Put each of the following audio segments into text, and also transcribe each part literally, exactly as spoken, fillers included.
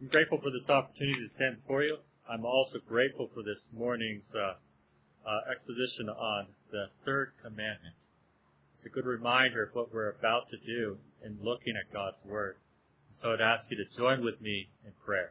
I'm grateful for this opportunity to stand before you. I'm also grateful for this morning's uh, uh, exposition on the third commandment. It's a good reminder of what we're about to do in looking at God's Word. So I'd ask you to join with me in prayer.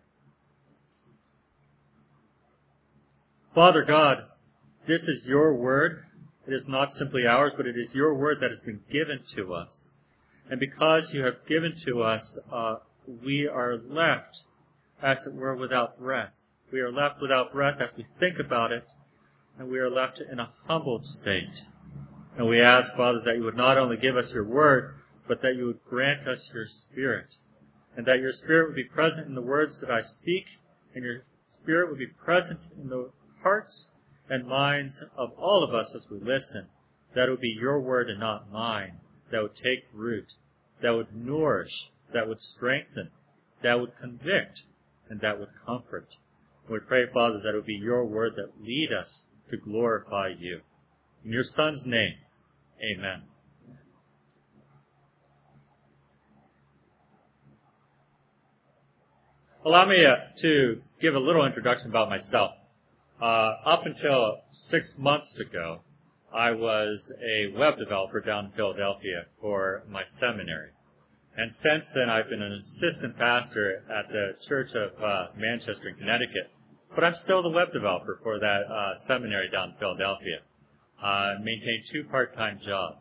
Father God, this is your Word. It is not simply ours, but it is your Word that has been given to us. And because you have given to us, uh, we are left, as it were, without breath. We are left without breath as we think about it, and we are left in a humbled state. And we ask, Father, that you would not only give us your word, but that you would grant us your Spirit, and that your Spirit would be present in the words that I speak, and your Spirit would be present in the hearts and minds of all of us as we listen. That it would be your word and not mine, that would take root, that would nourish, that would strengthen, that would convict, and that would comfort. We pray, Father, that it would be your word that lead us to glorify you. In your Son's name, amen. Allow me uh, to give a little introduction about myself. Uh, up until six months ago, I was a web developer down in Philadelphia for my seminary. And since then, I've been an assistant pastor at the Church of uh, Manchester in Connecticut. But I'm still the web developer for that uh, seminary down in Philadelphia. I uh, maintain two part-time jobs.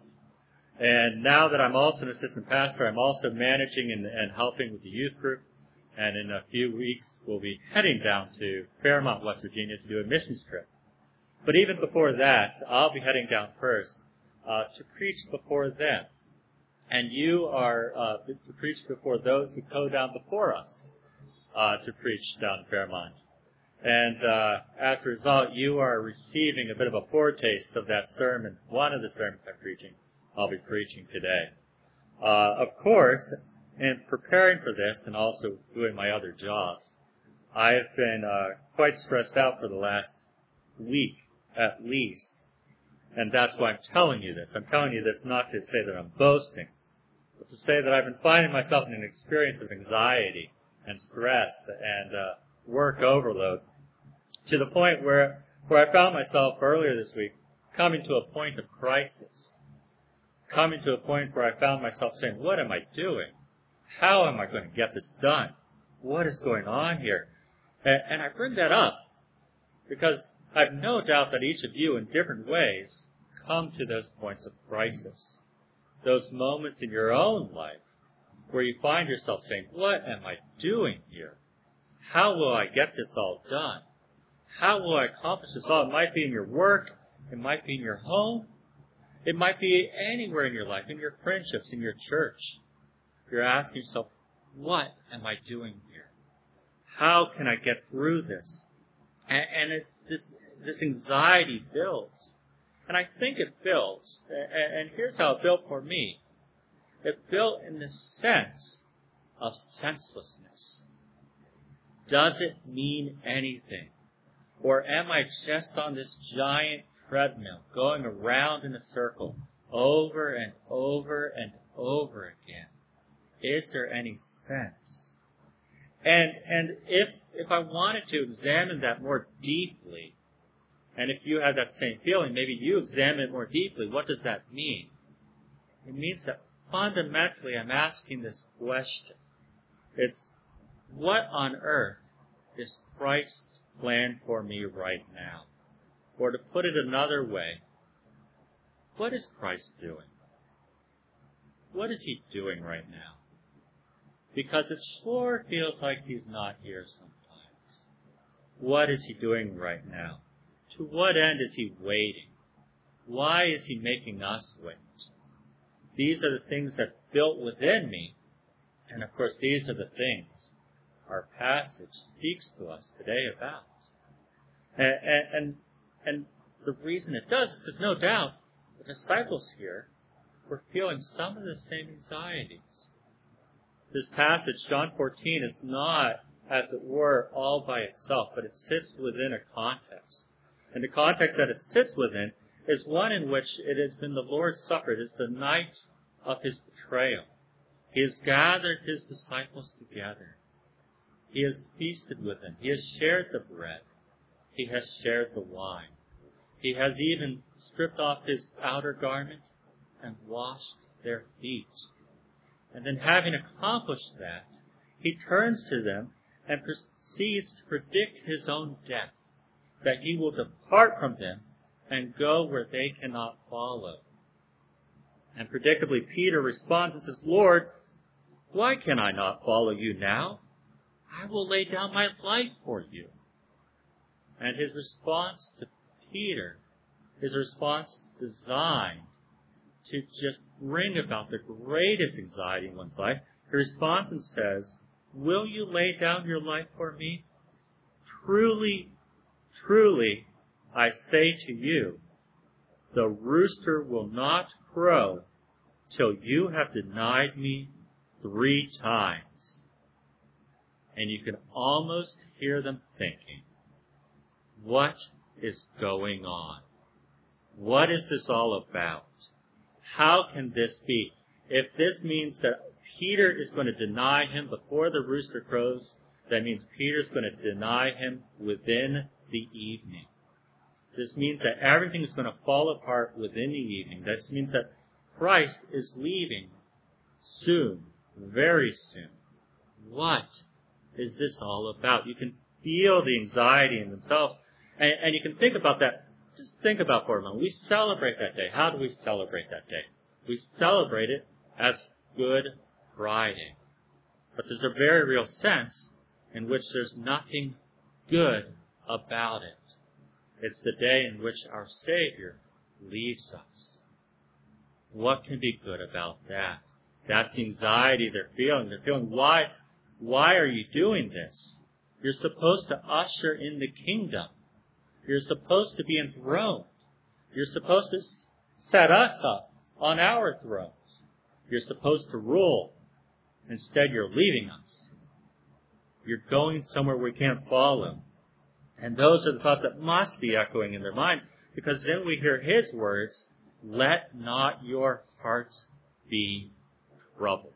And now that I'm also an assistant pastor, I'm also managing and, and helping with the youth group. And in a few weeks, we'll be heading down to Fairmont, West Virginia to do a missions trip. But even before that, I'll be heading down first uh, to preach before them. And you are uh, to preach before those who go down before us uh, to preach down in Fairmont. And uh, as a result, you are receiving a bit of a foretaste of that sermon, one of the sermons I'm preaching, I'll be preaching today. Uh, of course, in preparing for this and also doing my other jobs, I have been uh, quite stressed out for the last week at least. And that's why I'm telling you this. I'm telling you this not to say that I'm boasting, but to say that I've been finding myself in an experience of anxiety and stress and uh, work overload, to the point where, where I found myself earlier this week coming to a point of crisis, coming to a point where I found myself saying, what am I doing? How am I going to get this done? What is going on here? And, and I bring that up because I've no doubt that each of you in different ways come to those points of crisis, those moments in your own life where you find yourself saying, what am I doing here? How will I get this all done? How will I accomplish this all? It might be in your work. It might be in your home. It might be anywhere in your life, in your friendships, in your church. You're asking yourself, what am I doing here? How can I get through this? And, and it's this, this anxiety builds. And I think it builds. And, and here's how it built for me. It built in the sense of senselessness. Does it mean anything? Or am I just on this giant treadmill going around in a circle over and over and over again? Is there any sense? And and if if I wanted to examine that more deeply, and if you have that same feeling, maybe you examine it more deeply, what does that mean? It means that fundamentally I'm asking this question. It's, what on earth is Christ's plan for me right now? Or to put it another way, what is Christ doing? What is he doing right now? Because it sure feels like he's not here sometimes. What is he doing right now? To what end is he waiting? Why is he making us wait? These are the things that built within me. And of course, these are the things our passage speaks to us today about. And, and, and the reason it does is because no doubt the disciples here were feeling some of the same anxieties. This passage, John fourteen, is not, as it were, all by itself, but it sits within a context. And the context that it sits within is one in which it has been the Lord's Supper. It is the night of his betrayal. He has gathered his disciples together. He has feasted with them. He has shared the bread. He has shared the wine. He has even stripped off his outer garment and washed their feet. And then having accomplished that, he turns to them and proceeds to predict his own death, that he will depart from them and go where they cannot follow. And predictably, Peter responds and says, Lord, why can I not follow you now? I will lay down my life for you. And his response to Peter is a response designed to just bring about the greatest anxiety in one's life. He responds and says, will you lay down your life for me? Truly, truly, I say to you, the rooster will not crow till you have denied me three times. And you can almost hear them thinking, what is going on? What is this all about? How can this be? If this means that Peter is going to deny him before the rooster crows, that means Peter's going to deny him within the evening. This means that everything is going to fall apart within the evening. This means that Christ is leaving soon, very soon. What is this all about? You can feel the anxiety in themselves, and, and you can think about that. Just think about for a moment. We celebrate that day. How do we celebrate that day? We celebrate it as Good Friday. But there's a very real sense in which there's nothing good about it. It's the day in which our Savior leaves us. What can be good about that? That's the anxiety they're feeling. They're feeling, why, why are you doing this? You're supposed to usher in the kingdom. You're supposed to be enthroned. You're supposed to set us up on our thrones. You're supposed to rule. Instead, you're leaving us. You're going somewhere we can't follow. And those are the thoughts that must be echoing in their mind, because then we hear his words, let not your hearts be troubled.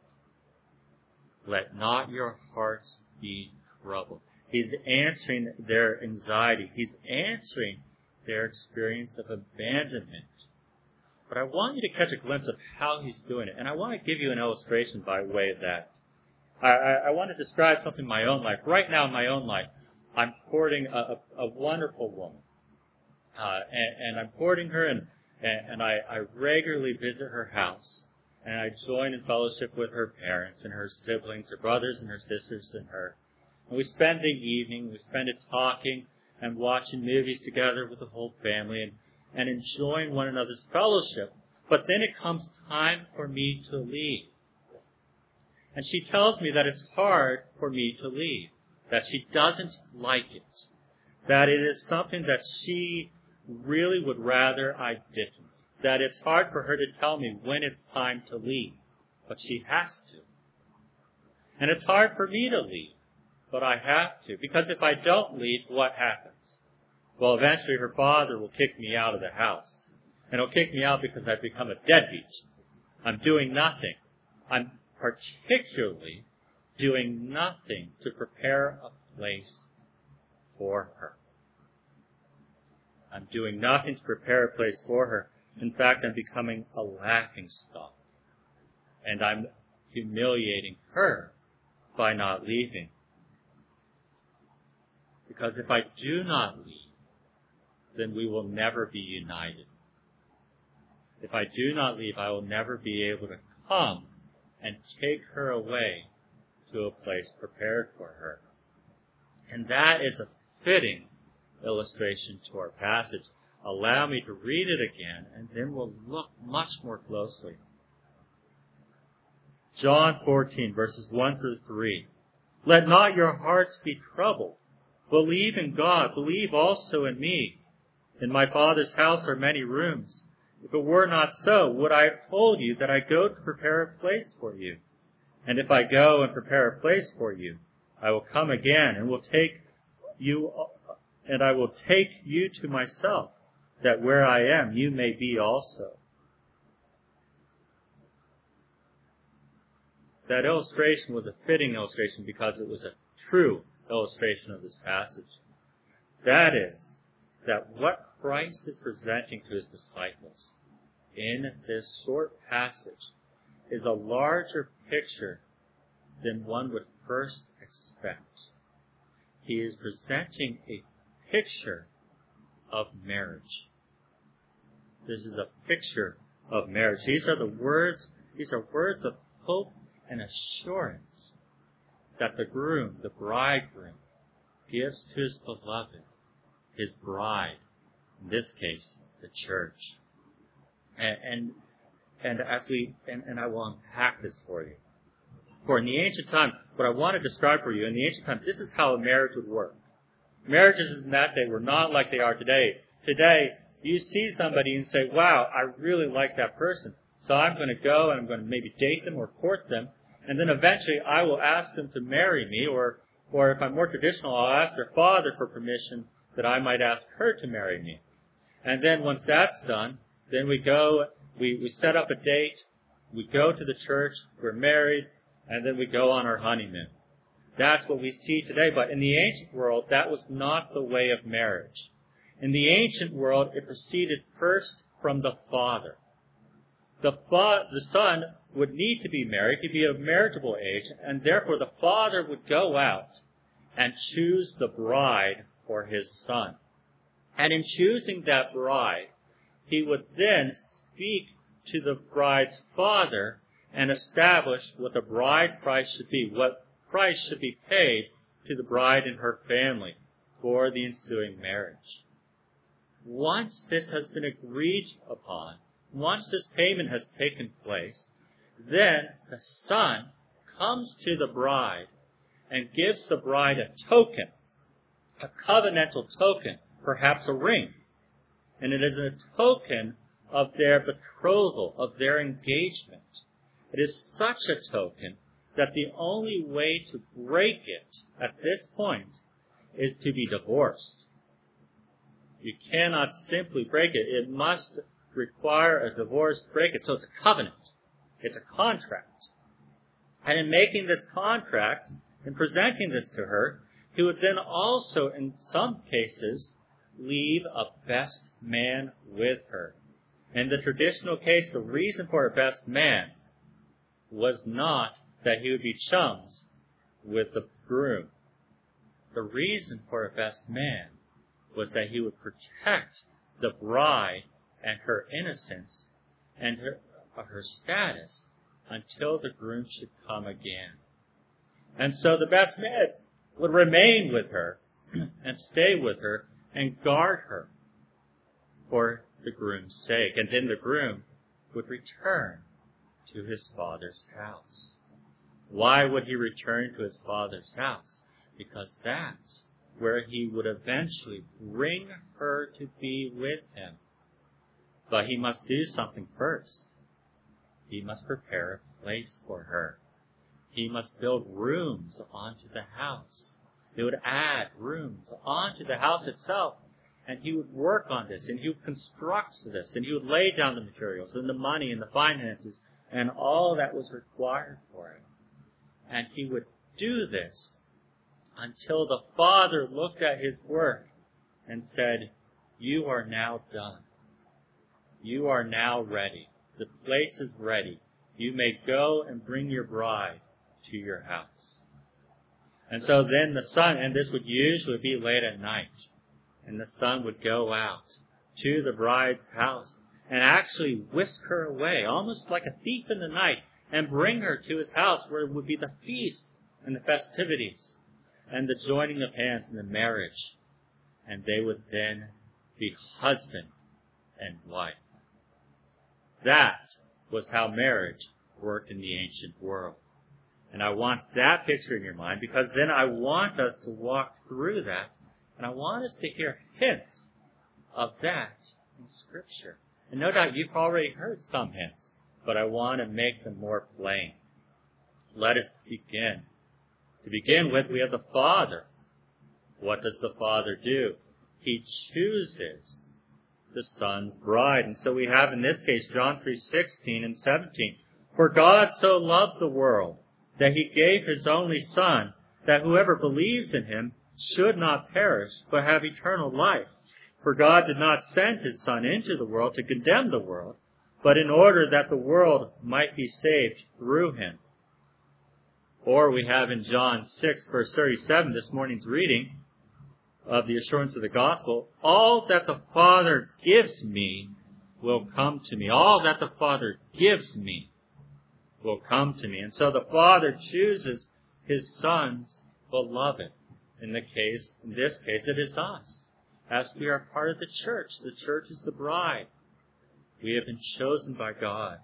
Let not your hearts be troubled. He's answering their anxiety. He's answering their experience of abandonment. But I want you to catch a glimpse of how he's doing it. And I want to give you an illustration by way of that. I, I, I want to describe something in my own life. Right now in my own life, I'm courting a, a, a wonderful woman. Uh, and, and I'm courting her, and, and, and I, I regularly visit her house. And I join in fellowship with her parents and her siblings, her brothers and her sisters and her. And we spend the evening, we spend it talking and watching movies together with the whole family and, and enjoying one another's fellowship. But then it comes time for me to leave. And she tells me that it's hard for me to leave, that she doesn't like it, that it is something that she really would rather I didn't, that it's hard for her to tell me when it's time to leave, but she has to. And it's hard for me to leave, but I have to, because if I don't leave, what happens? Well, eventually her father will kick me out of the house. And he'll kick me out because I've become a deadbeat. I'm doing nothing. I'm particularly doing nothing to prepare a place for her. I'm doing nothing to prepare a place for her. In fact, I'm becoming a laughing stock. And I'm humiliating her by not leaving. Because if I do not leave, then we will never be united. If I do not leave, I will never be able to come and take her away to a place prepared for her. And that is a fitting illustration to our passage. Allow me to read it again, and then we'll look much more closely. John fourteen, verses one through three. Let not your hearts be troubled. Believe in God. Believe also in me. In my Father's house are many rooms. If it were not so, would I have told you that I go to prepare a place for you? And if I go and prepare a place for you, I will come again and will take you, and I will take you to myself, that where I am, you may be also. That illustration was a fitting illustration because it was a true illustration of this passage. That is, that what Christ is presenting to his disciples in this short passage is a larger picture than one would first expect. He is presenting a picture of marriage. This is a picture of marriage. These are the words, these are words of hope and assurance that the groom, the bridegroom, gives to his beloved, his bride, in this case, the church. And and, and as we and, and I will unpack this for you. For in the ancient time, what I want to describe for you, in the ancient time, this is how a marriage would work. Marriages in that day were not like they are today. Today, you see somebody and say, wow, I really like that person. So I'm going to go and I'm going to maybe date them or court them. And then eventually I will ask them to marry me. Or, or if I'm more traditional, I'll ask their father for permission that I might ask her to marry me. And then once that's done, then we go, we, we set up a date. We go to the church. We're married. And then we go on our honeymoon. That's what we see today. But in the ancient world, that was not the way of marriage. In the ancient world, it proceeded first from the father. The, fa- the son would need to be married, he'd be of marriageable age, and therefore the father would go out and choose the bride for his son. And in choosing that bride, he would then speak to the bride's father and establish what the bride price should be, what price should be paid to the bride and her family for the ensuing marriage. Once this has been agreed upon, once this payment has taken place, then the son comes to the bride and gives the bride a token, a covenantal token, perhaps a ring. And it is a token of their betrothal, of their engagement. It is such a token that the only way to break it at this point is to be divorced. You cannot simply break it. It must require a divorce to break it. So it's a covenant. It's a contract. And in making this contract and presenting this to her, he would then also, in some cases, leave a best man with her. In the traditional case, the reason for a best man was not that he would be chums with the groom. The reason for a best man was that he would protect the bride and her innocence and her, her status until the groom should come again. And so the best man would remain with her and stay with her and guard her for the groom's sake. And then the groom would return to his father's house. Why would he return to his father's house? Because that's where he would eventually bring her to be with him. But he must do something first. He must prepare a place for her. He must build rooms onto the house. He would add rooms onto the house itself. And he would work on this, and he would construct this, and he would lay down the materials and the money and the finances and all that was required for it. And he would do this until the father looked at his work and said, you are now done. You are now ready. The place is ready. You may go and bring your bride to your house. And so then the son, and this would usually be late at night, and the son would go out to the bride's house and actually whisk her away, almost like a thief in the night, and bring her to his house where it would be the feast and the festivities and the joining of hands and the marriage. And they would then be husband and wife. That was how marriage worked in the ancient world. And I want that picture in your mind, because then I want us to walk through that, and I want us to hear hints of that in Scripture. And no doubt you've already heard some hints, but I want to make them more plain. Let us begin. To begin with, we have the Father. What does the Father do? He chooses the Son's bride. And so we have in this case John three sixteen and seventeen. For God so loved the world that he gave his only Son, that whoever believes in him should not perish, but have eternal life. For God did not send his Son into the world to condemn the world, but in order that the world might be saved through him. Or we have in John six, verse thirty-seven, this morning's reading of the assurance of the gospel, all that the Father gives me will come to me. All that the Father gives me will come to me. And so the Father chooses his Son's beloved. In the case, in this case, it is us. As we are part of the church, the church is the bride. We have been chosen by God.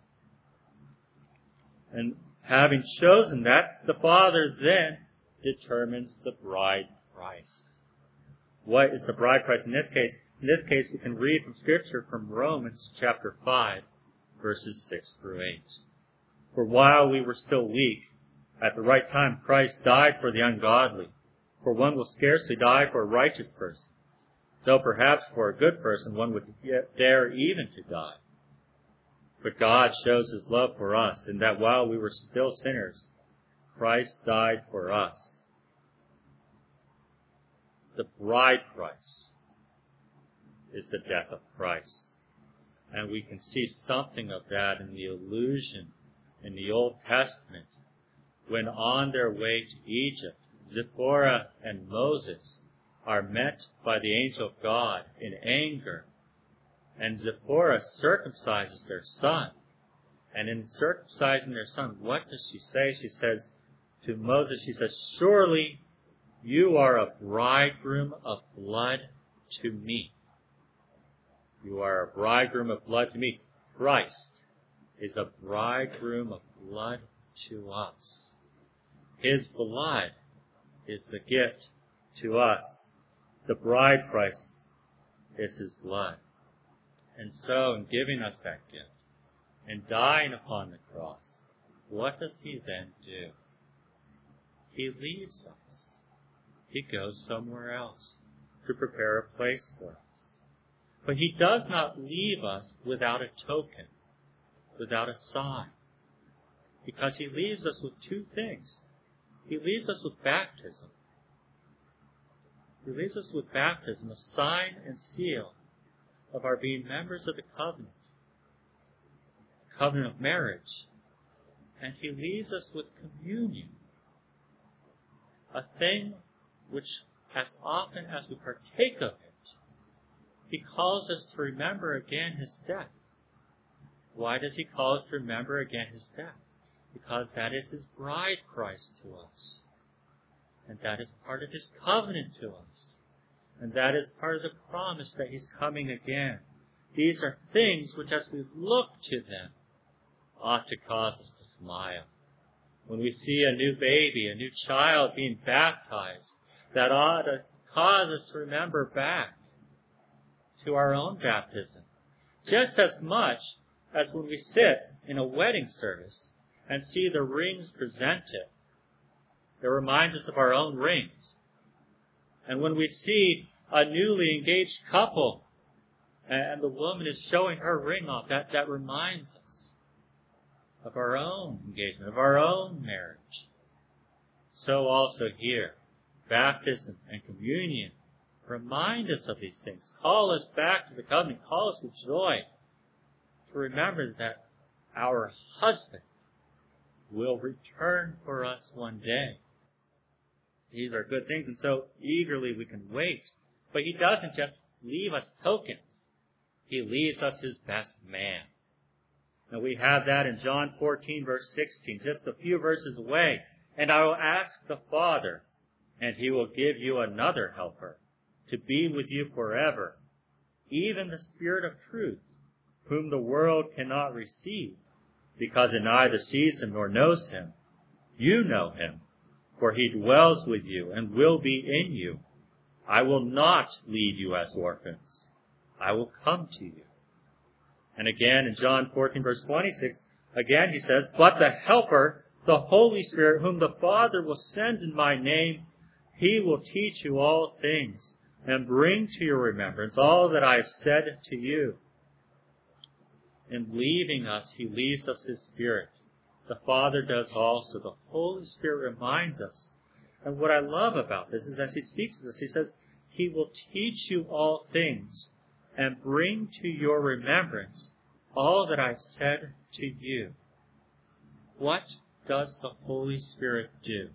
And having chosen that, the Father then determines the bride price. What is the bride price in this case? In this case, we can read from Scripture from Romans chapter five, verses six through eight. For while we were still weak, at the right time Christ died for the ungodly. For one will scarcely die for a righteous person, though perhaps for a good person one would dare even to die. But God shows his love for us, in that while we were still sinners, Christ died for us. The bride price is the death of Christ. And we can see something of that in the allusion in the Old Testament, when on their way to Egypt, Zipporah and Moses are met by the angel of God in anger. And Zipporah circumcises their son. And in circumcising their son, what does she say? She says to Moses, she says, surely you are a bridegroom of blood to me. You are a bridegroom of blood to me. Christ is a bridegroom of blood to us. His blood is the gift to us. The bride price is his blood. And so, in giving us that gift and dying upon the cross, what does he then do? He leaves us. He goes somewhere else to prepare a place for us. But he does not leave us without a token, without a sign, because he leaves us with two things. He leaves us with baptism. He leaves us with baptism, a sign and seal of our being members of the covenant, the covenant of marriage. And he leaves us with communion, a thing which, as often as we partake of it, he calls us to remember again his death. Why does he call us to remember again his death? Because that is his bride price to us. And that is part of his covenant to us. And that is part of the promise that he's coming again. These are things which, as we look to them, ought to cause us to smile. When we see a new baby, a new child being baptized, that ought to cause us to remember back to our own baptism. Just as much as when we sit in a wedding service and see the rings presented, it reminds us of our own rings. And when we see a newly engaged couple and the woman is showing her ring off, that, that reminds us of our own engagement, of our own marriage. So also here, baptism and communion remind us of these things. Call us back to the covenant. Call us with joy to remember that our husband will return for us one day. These are good things, and so eagerly we can wait. But he doesn't just leave us tokens. He leaves us his best man. Now we have that in John fourteen, verse sixteen, just a few verses away. And I will ask the Father, and he will give you another helper to be with you forever, even the Spirit of truth, whom the world cannot receive, because it neither sees him nor knows him. You know him, for he dwells with you and will be in you. I will not leave you as orphans. I will come to you. And again in John fourteen, verse twenty-six, again he says, but the Helper, the Holy Spirit, whom the Father will send in my name, he will teach you all things and bring to your remembrance all that I have said to you. In leaving us, he leaves us his Spirit. The Father does also. The Holy Spirit reminds us And what I love about this is as he speaks to this, he says, he will teach you all things and bring to your remembrance all that I said to you. What does the Holy Spirit do?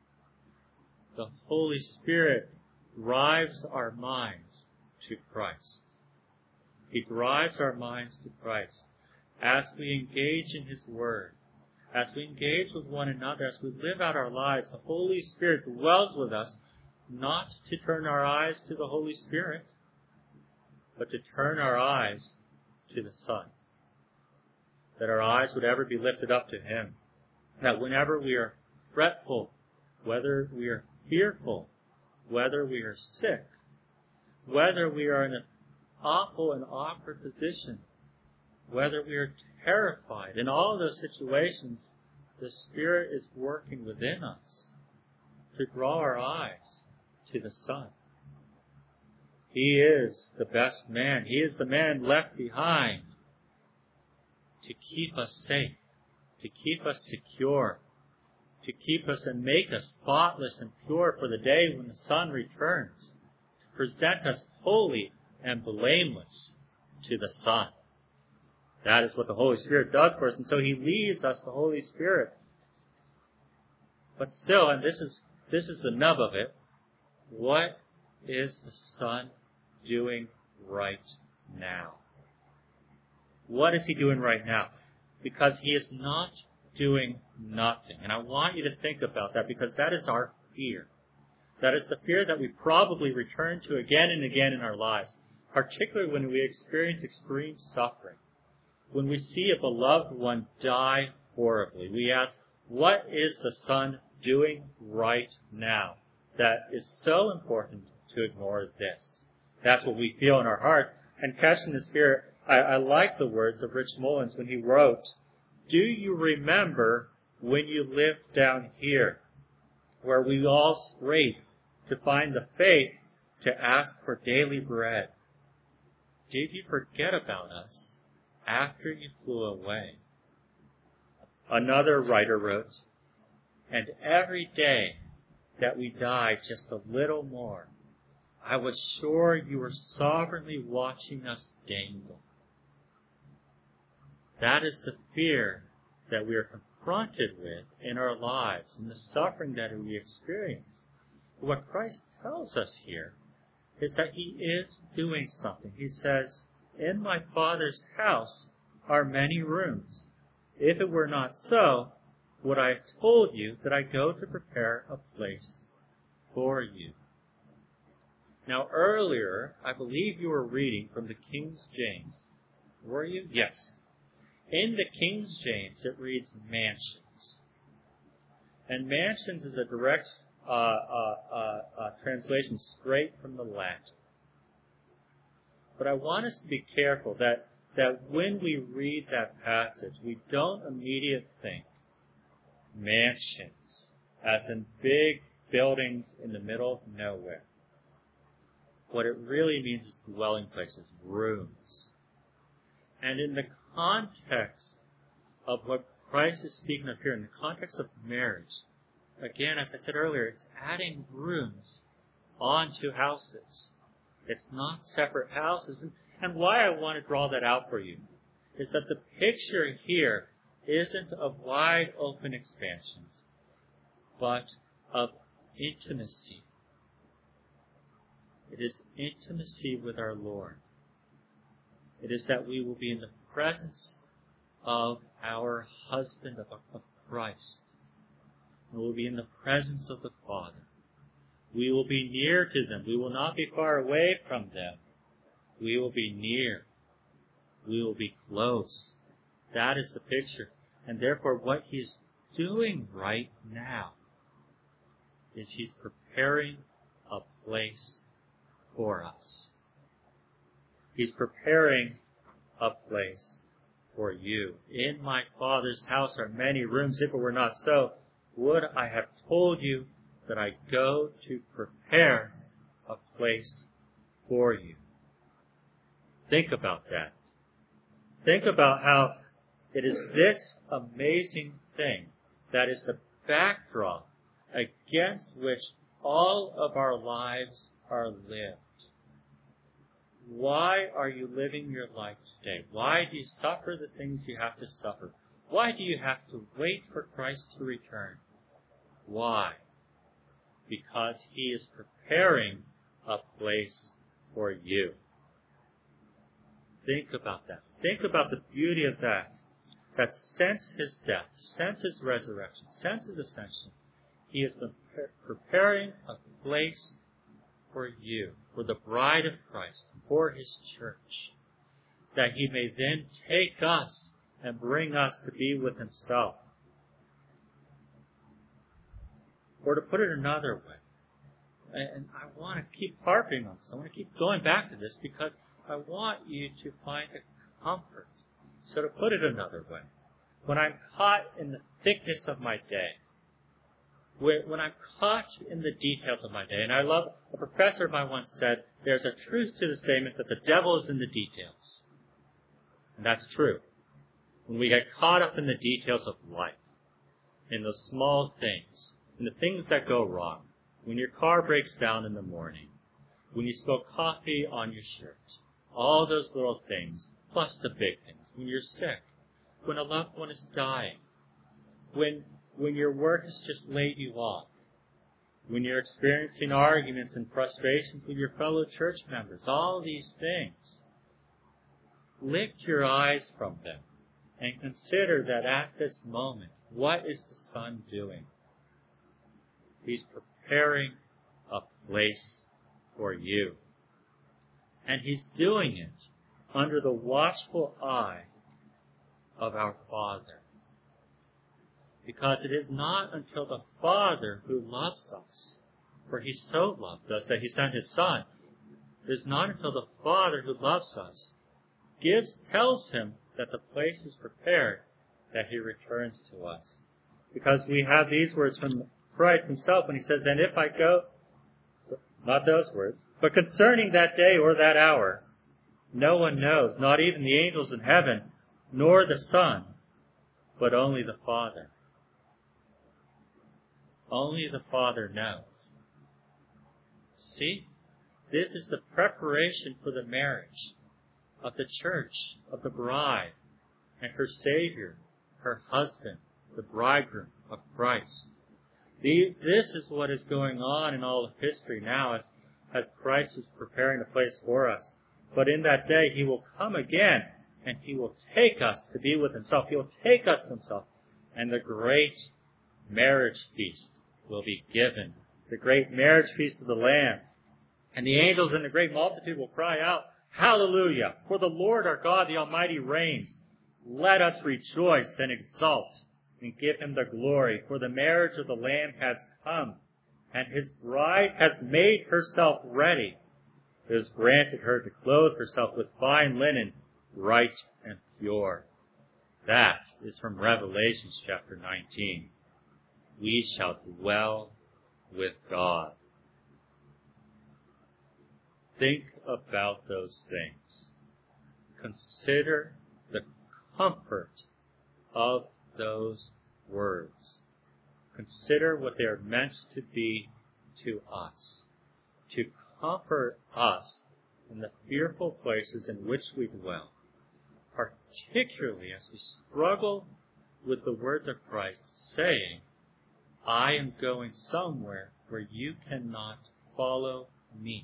The Holy Spirit drives our minds to Christ. He drives our minds to Christ as we engage in His Word, as we engage with one another, as we live out our lives. The Holy Spirit dwells with us, not to turn our eyes to the Holy Spirit, but to turn our eyes to the Son. That our eyes would ever be lifted up to Him. That whenever we are fretful, whether we are fearful, whether we are sick, whether we are in an awful and awkward position, whether we are terrified, in all those situations, the Spirit is working within us to draw our eyes to the Son. He is the best man. He is the man left behind to keep us safe, to keep us secure, to keep us and make us spotless and pure for the day when the Son returns, to present us holy and blameless to the Son. That is what the Holy Spirit does for us, and so He leaves us the Holy Spirit. But still, and this is this is the nub of it, what is the Son doing right now? What is He doing right now? Because He is not doing nothing. And I want you to think about that, because that is our fear. That is the fear that we probably return to again and again in our lives, particularly when we experience extreme suffering. When we see a beloved one die horribly, we ask, what is the Son doing right now that is so important to ignore this? That's what we feel in our heart. And catching the Spirit, I, I like the words of Rich Mullins when he wrote, do you remember when you lived down here, where we all scrape to find the faith to ask for daily bread? Did you forget about us after you flew away? Another writer wrote, and every day that we died just a little more, I was sure you were sovereignly watching us dangle. That is the fear that we are confronted with in our lives and the suffering that we experience. What Christ tells us here is that He is doing something. He says, in my Father's house are many rooms. If it were not so, would I have told you that I go to prepare a place for you? Now earlier, I believe you were reading from the King James. Were you? Yes. In the King James, it reads mansions. And mansions is a direct uh, uh, uh, uh, translation straight from the Latin. But I want us to be careful that, that when we read that passage, we don't immediately think mansions as in big buildings in the middle of nowhere. What it really means is dwelling places, rooms. And in the context of what Christ is speaking of here, in the context of marriage, again, as I said earlier, it's adding rooms onto houses. It's not separate houses. And why I want to draw that out for you is that the picture here isn't of wide open expansions, but of intimacy. It is intimacy with our Lord. It is that we will be in the presence of our husband, of, of Christ. We will be in the presence of the Father. We will be near to them. We will not be far away from them. We will be near. We will be close. That is the picture. And therefore, what He's doing right now is He's preparing a place for us. He's preparing a place for you. In my Father's house are many rooms. If it were not so, would I have told you that I go to prepare a place for you? Think about that. Think about how it is this amazing thing that is the backdrop against which all of our lives are lived. Why are you living your life today? Why do you suffer the things you have to suffer? Why do you have to wait for Christ to return? Why? Because He is preparing a place for you. Think about that. Think about the beauty of that. That since His death, since His resurrection, since His ascension, He has been preparing a place for you, for the bride of Christ, for His church, that He may then take us and bring us to be with Himself. Or to put it another way, and I want to keep harping on this, I want to keep going back to this because I want you to find a comfort. So to put it another way, when I'm caught in the thickness of my day, when I'm caught in the details of my day, and I love, a professor of mine once said, there's a truth to the statement that the devil is in the details. And that's true. When we get caught up in the details of life, in the small things, in the things that go wrong, when your car breaks down in the morning, when you spill coffee on your shirt, all those little things, plus the big things, when you're sick, when a loved one is dying, when when your work has just laid you off, when you're experiencing arguments and frustrations with your fellow church members, all these things, lift your eyes from them and consider that at this moment, what is the Son doing? He's preparing a place for you. And He's doing it under the watchful eye of our Father. Because it is not until the Father who loves us, for He so loved us that He sent His Son, it is not until the Father who loves us gives, tells Him that the place is prepared, that He returns to us. Because we have these words from Christ Himself when He says, and if I go, not those words, but concerning that day or that hour, no one knows, not even the angels in heaven, nor the Son, but only the Father. Only the Father knows. See, this is the preparation for the marriage of the church, of the bride, and her Savior, her husband, the bridegroom of Christ. The, this is what is going on in all of history now as, as Christ is preparing a place for us. But in that day, He will come again, and He will take us to be with Himself. He will take us to Himself, and the great marriage feast will be given, the great marriage feast of the Lamb. And the angels in the great multitude will cry out, Hallelujah! For the Lord our God, the Almighty, reigns. Let us rejoice and exult and give Him the glory, for the marriage of the Lamb has come, and His bride has made herself ready. It is granted her to clothe herself with fine linen, bright and pure. That is from Revelation chapter nineteen. We shall dwell with God. Think about those things. Consider the comfort of those words. Consider what they are meant to be to us. To comfort us in the fearful places in which we dwell. Particularly as we struggle with the words of Christ saying, I am going somewhere where you cannot follow me.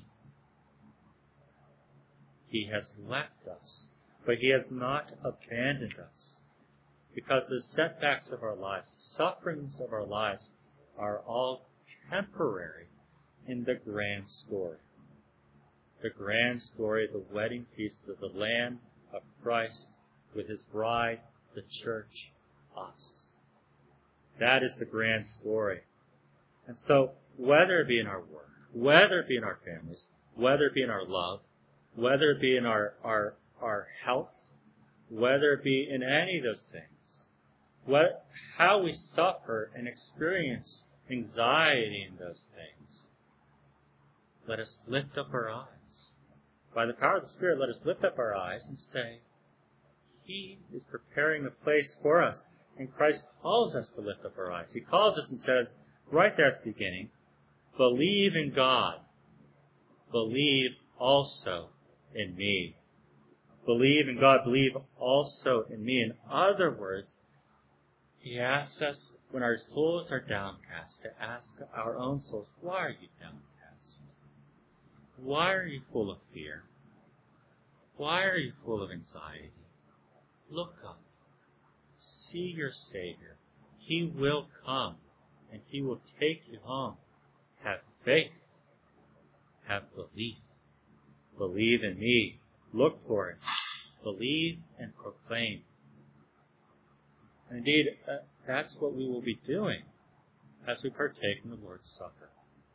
He has left us, but He has not abandoned us. Because the setbacks of our lives, sufferings of our lives, are all temporary in the grand story. The grand story of the wedding feast of the Lamb of Christ with His bride, the church, us. That is the grand story. And so, whether it be in our work, whether it be in our families, whether it be in our love, whether it be in our, our, our health, whether it be in any of those things, what, how we suffer and experience anxiety in those things, let us lift up our eyes. By the power of the Spirit, let us lift up our eyes and say, He is preparing a place for us. And Christ calls us to lift up our eyes. He calls us and says, right there at the beginning, believe in God. Believe also in me. Believe in God. Believe also in me. In other words, he asks us when our souls are downcast to ask our own souls, why are you downcast? Why are you full of fear? Why are you full of anxiety? Look up. See your Savior. He will come and he will take you home. Have faith. Have belief. Believe in me. Look for it. Believe and proclaim. And indeed, uh, that's what we will be doing as we partake in the Lord's Supper.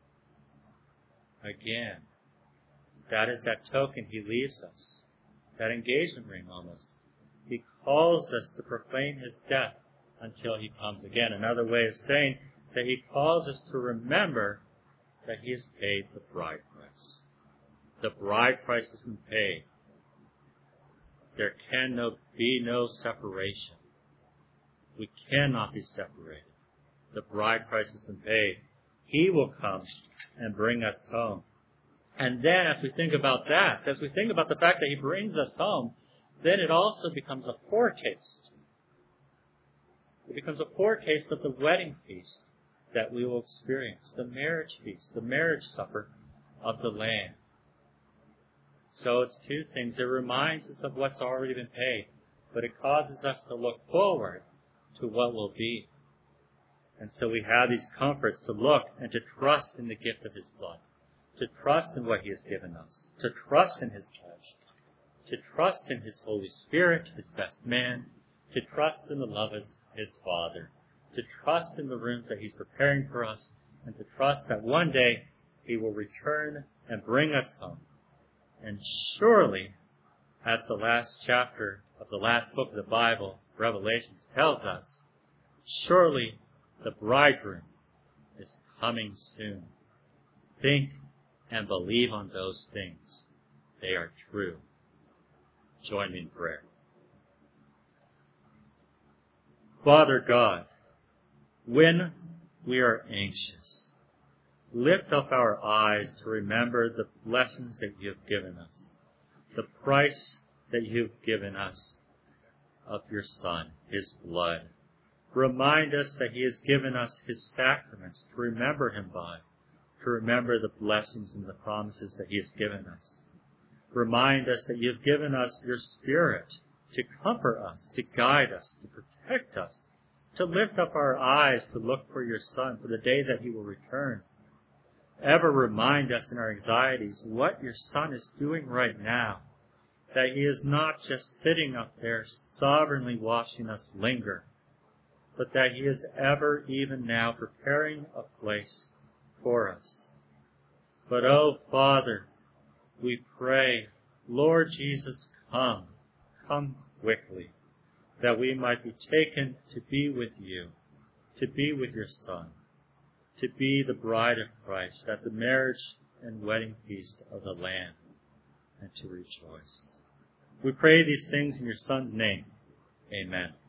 Again, that is that token he leaves us, that engagement ring almost. He calls us to proclaim his death until he comes again. Another way of saying that he calls us to remember that he has paid the bride price. The bride price has been paid. There can no, be no separation. We cannot be separated. The bride price has been paid. He will come and bring us home. And then as we think about that, as we think about the fact that he brings us home, then it also becomes a foretaste. It becomes a foretaste of the wedding feast that we will experience, the marriage feast, the marriage supper of the Lamb. So it's two things. It reminds us of what's already been paid, but it causes us to look forward to what will be. And so we have these comforts to look and to trust in the gift of his blood, to trust in what he has given us, to trust in his church, to trust in his Holy Spirit, his best man, to trust in the love of his Father, to trust in the rooms that he's preparing for us, and to trust that one day he will return and bring us home. And surely, as the last chapter of the last book of the Bible, Revelation, tells us, surely the bridegroom is coming soon. Think and believe on those things. They are true. Join me in prayer. Father God, when we are anxious, lift up our eyes to remember the blessings that you have given us, the price that you have given us of your Son, his blood. Remind us that he has given us his sacraments to remember him by, to remember the blessings and the promises that he has given us. Remind us that you have given us your Spirit to comfort us, to guide us, to protect us, to lift up our eyes to look for your Son, for the day that he will return. Ever remind us in our anxieties what your Son is doing right now, that he is not just sitting up there sovereignly watching us linger, but that he is ever, even now, preparing a place for us. But, oh, Father, we pray, Lord Jesus, come, come quickly, that we might be taken to be with you, to be with your Son, to be the bride of Christ at the marriage and wedding feast of the Lamb, and to rejoice. We pray these things in your Son's name. Amen.